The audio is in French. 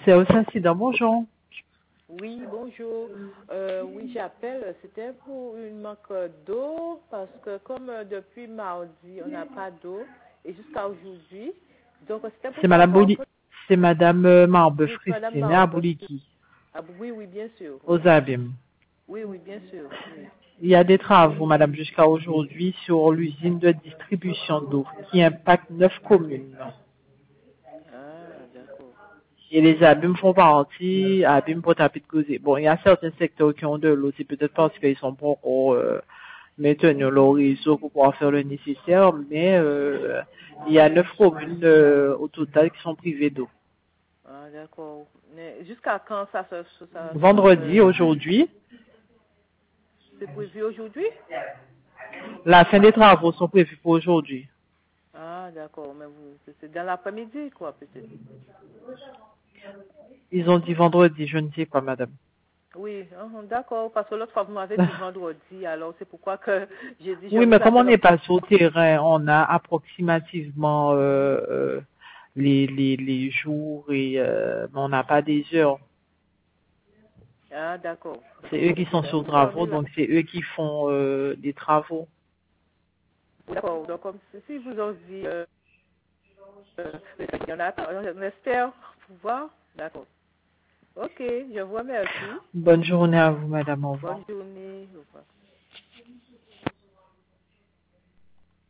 au Saint-Cyr, bonjour. Oui, bonjour. Oui, j'appelle. C'était pour une manque d'eau parce que comme depuis mardi, on n'a pas d'eau et jusqu'à aujourd'hui. Donc, c'était pour C'est Madame savoir. c'est Madame Marbeuf Oui, Madame Christine à Marbeuf. Bouliki, Ah, oui, oui, bien sûr. Oui, aux Abîmes. oui, bien sûr. Oui. Il y a des travaux, Madame, jusqu'à aujourd'hui sur l'usine de distribution d'eau qui impacte 9 communes. Ah, d'accord. Et les abîmes font partie, abîmes pour tapis de causé. Bon, il y a certains secteurs qui ont de l'eau, c'est peut-être parce qu'ils sont pas encore maintenus leur réseau pour pouvoir faire le nécessaire, mais il y a 9 communes au total qui sont privées d'eau. Ah, d'accord. Mais jusqu'à quand Vendredi, aujourd'hui, c'est prévu aujourd'hui? la fin des travaux sont prévus pour aujourd'hui. Ah, d'accord. Mais c'est dans l'après-midi, quoi, peut-être. Ils ont dit vendredi, je ne sais pas, madame. Oui, d'accord, parce que l'autre fois, vous m'avez dit vendredi, alors c'est pourquoi que j'ai dit, je Oui, mais vous comme on appelle. n'est pas sur le terrain, on a approximativement les jours et on n'a pas des heures. Ah, d'accord. C'est eux qui sont sur travaux, donc c'est eux qui font des travaux. D'accord, donc comme si vous ont dit, il y en a, on espère pouvoir. D'accord. Ok, je vous remercie. Bonne journée à vous, madame. Au revoir. Bonne journée. Au revoir.